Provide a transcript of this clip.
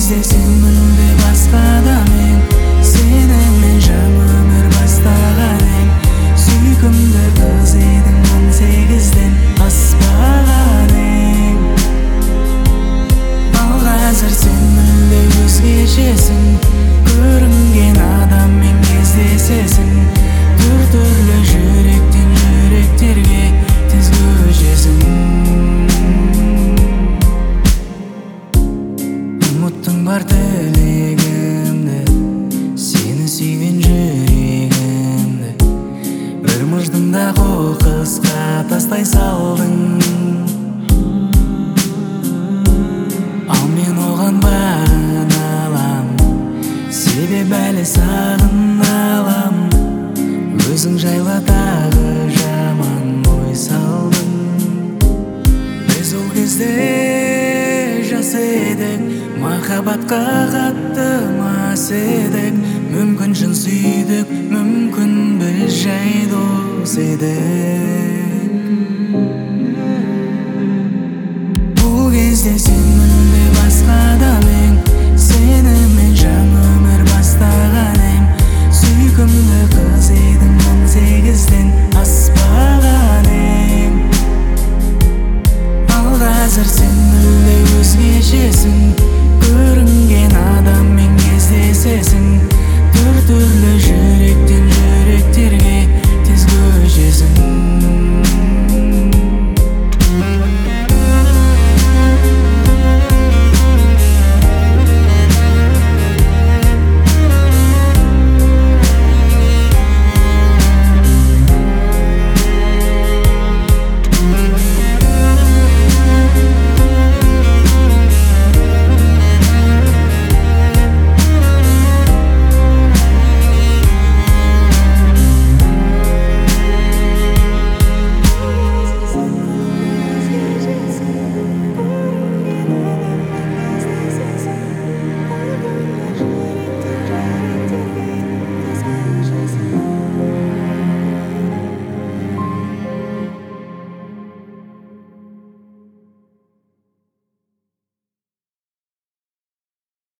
кезде сен мүлде басқада, мен сенімен жаңа өмір бастаған ем. Сүйкімді қыз едің 18-ден аспаған ең. Ал қазір сен мүлде өзгешесің, көрінген адаммен кездесесің. Түрлі жүректен жүректерге тез көшесің. Ұмыттың бар тілегімді, сені сүйген жүрегімді. Бір мыждыңда қоқысқа тастай салдың. Ал мен оған бағынalам, себебі әлі сағыналам. Өзің жайлы тағы жаман ой салдың. Біз ол кезде жас едік, махаббатқа қатты мас едік. Мүмкін шын сүйдік, мүмкін біз жай дос едік. Бұл кезде сен мүлде басқада,